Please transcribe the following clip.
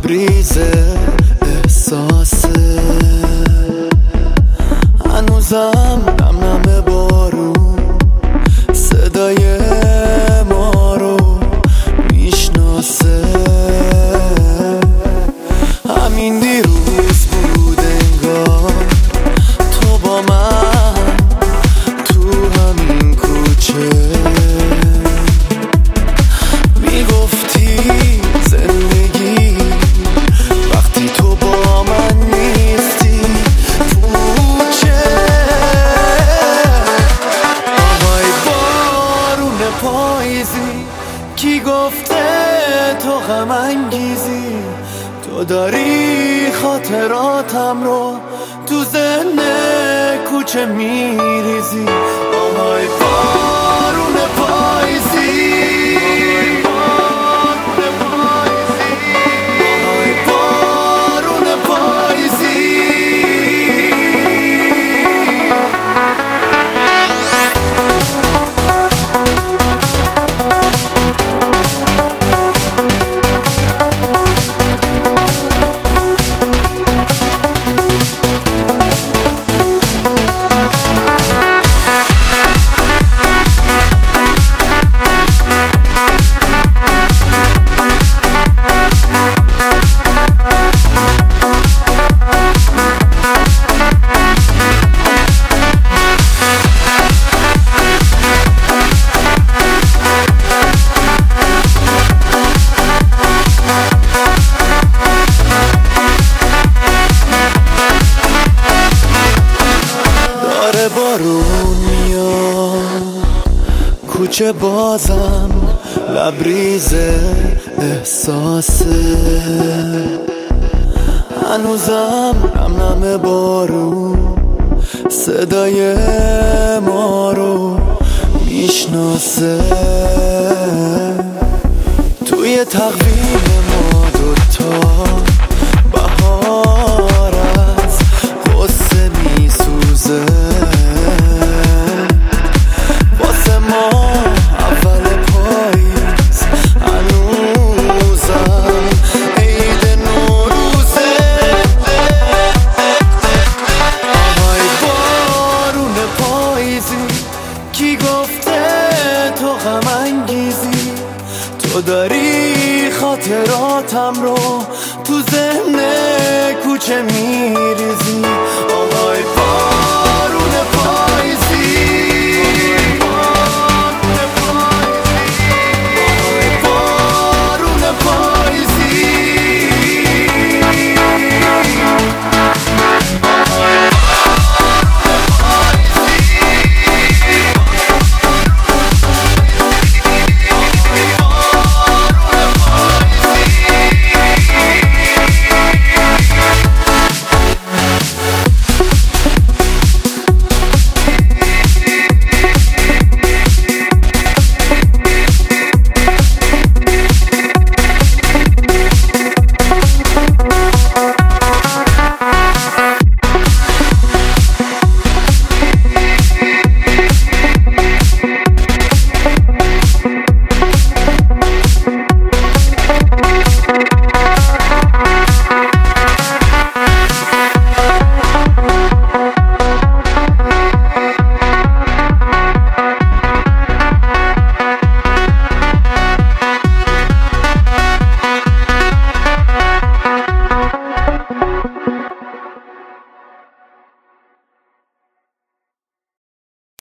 لبریز احساسه، هنوزم نم نم بارون صدای ما رو میشناسه. همین دیروز بود انگار تو با من تو همین کوچه میگفتی زندگی وقتی تو با من نیستی پوچه. آهای بارون پاییزی کی گفته تو غم انگیزی، تو داری خاطراتم رو تو ذهن کوچه میریزی. آهای بارون پاییزی، آهای بارون پاییزی. بارون میاد کوچه بازم لبریز احساسه، هنوزم نم نم بارون صدای ما رو میشناسه. توی تقویم ما دوتا بهار از غصه میسوزه، واسه ما اول پاییز هنوزم عید نوروزه. آهای بارون پاییزی کی گفته تو غم انگیزی، تو داری خاطراتم رو تو ذهن کوچه میریزی. آهای